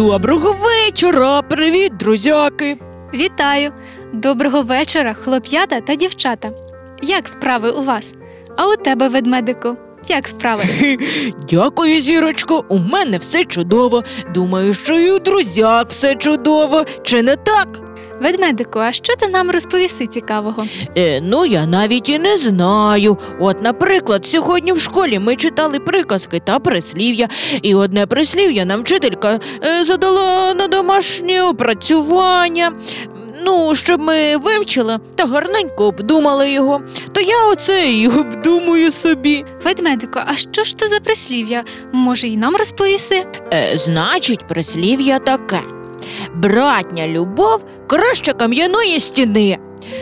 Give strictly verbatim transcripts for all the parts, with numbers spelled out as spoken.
Доброго вечора! Привіт, друзяки! Вітаю! Доброго вечора, хлоп'ята та дівчата! Як справи у вас? А у тебе, ведмедику, як справи? Дякую, Зірочко, у мене все чудово. Думаю, що і у друзяк все чудово. Чи не так? Ведмедику, а що ти нам розповіси цікавого? Е, ну, я навіть і не знаю. От, наприклад, сьогодні в школі ми читали приказки та прислів'я. І одне прислів'я нам вчителька е, задала на домашнє опрацювання. Ну, щоб ми вивчили та гарненько обдумали його. То я оце і обдумую собі. Ведмедику, а що ж то за прислів'я? Може, і нам розповіси? Е, значить, прислів'я таке. Братня любов краще кам'яної стіни.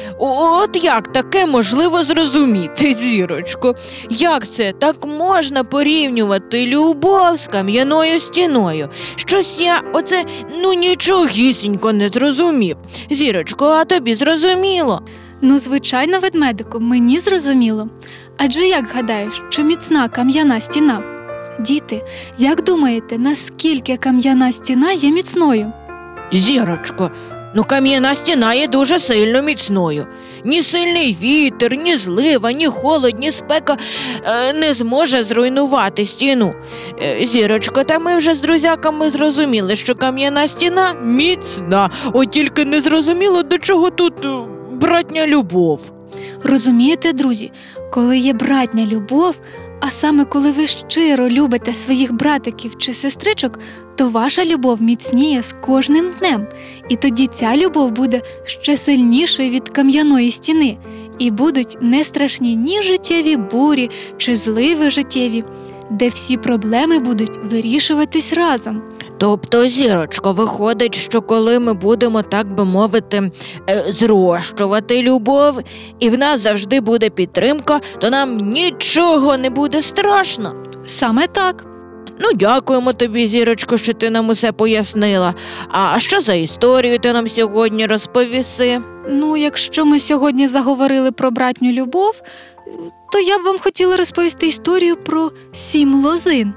От як таке можливо зрозуміти, Зірочко? Як це так можна порівнювати любов з кам'яною стіною? Щось я оце, ну, нічогісінько не зрозумів. Зірочко, а тобі зрозуміло? Ну, звичайно, ведмедику, мені зрозуміло. Адже як гадаєш, чи міцна кам'яна стіна? Діти, як думаєте, наскільки кам'яна стіна є міцною? Зірочко, ну кам'яна стіна є дуже сильно міцною. Ні сильний вітер, ні злива, ні холод, ні спека е, не зможе зруйнувати стіну. Е, Зірочко, та ми вже з друзяками зрозуміли, що кам'яна стіна міцна. От тільки не зрозуміло, до чого тут е, братня любов. Розумієте, друзі, коли є братня любов, а саме коли ви щиро любите своїх братиків чи сестричок, то ваша любов міцніє з кожним днем. І тоді ця любов буде ще сильнішою від кам'яної стіни. І будуть не страшні ні життєві бурі чи зливи життєві, де всі проблеми будуть вирішуватись разом. Тобто, Зірочко, виходить, що коли ми будемо, так би мовити, е, зрощувати любов, і в нас завжди буде підтримка, то нам нічого не буде страшно. Саме так. Ну, дякуємо тобі, Зірочко, що ти нам усе пояснила. А що за історію ти нам сьогодні розповіси? Ну, якщо ми сьогодні заговорили про братню любов, то я б вам хотіла розповісти історію про сім лозин.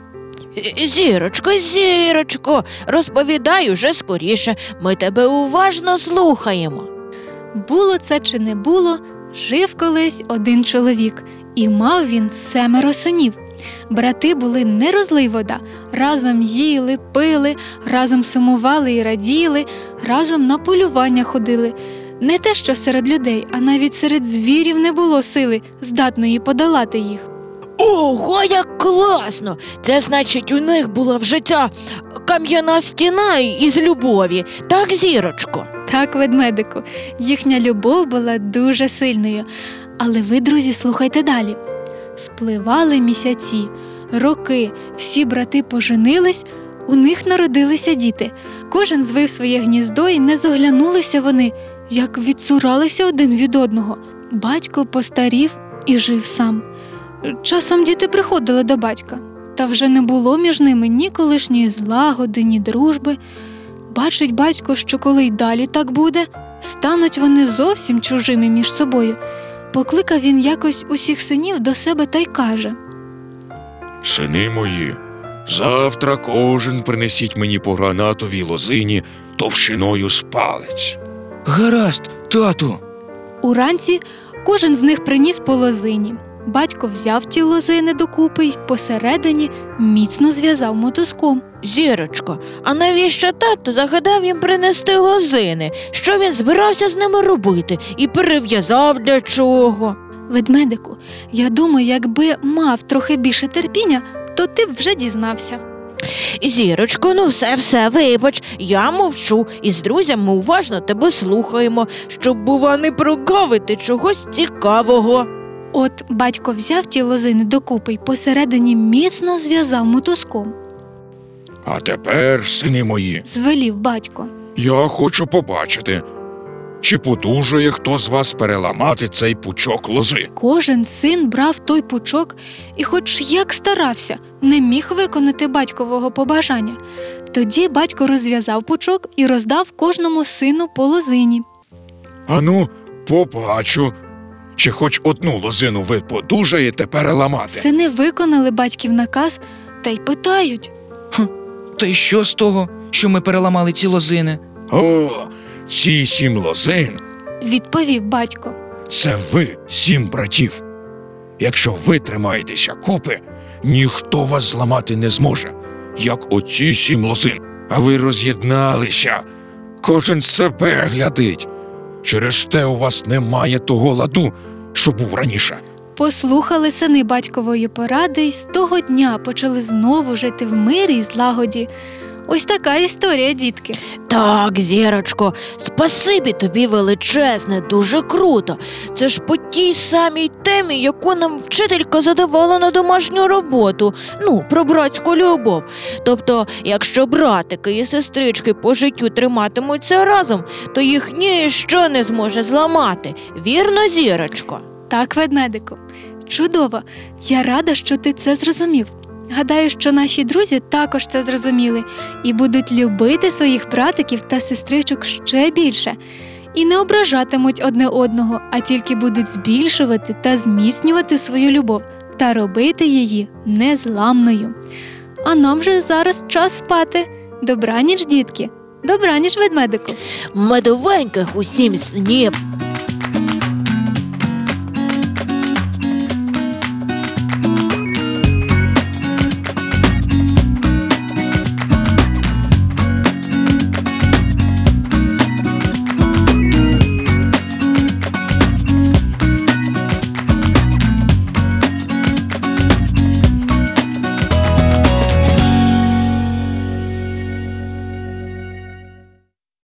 Зірочко, Зірочко, розповідай уже скоріше, ми тебе уважно слухаємо. Було це чи не було, жив колись один чоловік, і мав він семеро синів. Брати були не розлий вода, разом їли, пили, разом сумували і раділи, разом на полювання ходили. Не те, що серед людей, а навіть серед звірів не було сили, здатної подолати їх. Ого, як класно! Це значить, у них була в життя кам'яна стіна із любові. Так, Зірочко? Так, ведмедику, їхня любов була дуже сильною. Але ви, друзі, слухайте далі. Спливали місяці, роки, всі брати поженились, у них народилися діти. Кожен звив своє гніздо, і не зоглянулися вони, як відцуралися один від одного. Батько постарів і жив сам. Часом діти приходили до батька, та вже не було між ними ні колишньої злагоди, ні дружби. Бачить батько, що коли й далі так буде, стануть вони зовсім чужими між собою. Покликав він якось усіх синів до себе та й каже: «Сини мої, завтра кожен принесіть мені по гранатовій лозині товщиною з палець». «Гаразд, тату». Уранці кожен з них приніс по лозині. Батько взяв ті лозини докупи й посередині міцно зв'язав мотузком. Зірочко, а навіщо тато загадав їм принести лозини? Що він збирався з ними робити? І перев'язав для чого? Ведмедику, я думаю, якби мав трохи більше терпіння, то ти б вже дізнався. Зірочко, ну все-все, вибач, я мовчу, і з друзями уважно тебе слухаємо, щоб, бува, не прогавити чогось цікавого. От батько взяв ті лозини докупи й посередині міцно зв'язав мотузком. «А тепер, сини мої, Звелів батько. я хочу побачити, чи подужає хто з вас переламати цей пучок лози». Кожен син брав той пучок і хоч як старався, не міг виконати батькового побажання. Тоді батько розв'язав пучок і роздав кожному сину по лозині. «Ану, побачу, чи хоч одну лозину ви подужаєте переламати». Сини виконали батьків наказ та й питають: «Та й що з того? що ми переламали ці лозини. О, ці сім лозин Відповів батько. – це ви, сім братів. Якщо ви тримаєтеся купи, ніхто вас зламати не зможе, як оці сім лозин. А ви роз'єдналися, кожен себе глядить. Через те у вас немає того ладу, що був раніше. Послухали сини батькової поради і з того дня почали знову жити в мирі й злагоді. Ось така історія, дітки. Так, Зірочко, спасибі тобі величезне, дуже круто. Це ж по тій самій темі, яку нам вчителька задавала на домашню роботу. Ну, про братську любов. Тобто, якщо братики і сестрички по життю триматимуться разом, то їх ніщо не зможе зламати. Вірно, Зірочко? Так, ведмедику. Чудово. Я рада, що ти це зрозумів. Гадаю, що наші друзі також це зрозуміли і будуть любити своїх братиків та сестричок ще більше. І не ображатимуть одне одного, а тільки будуть збільшувати та зміцнювати свою любов та робити її незламною. А нам же зараз час спати. Добраніч, дітки. Добраніч, ведмедику. Медовеньких усім снів.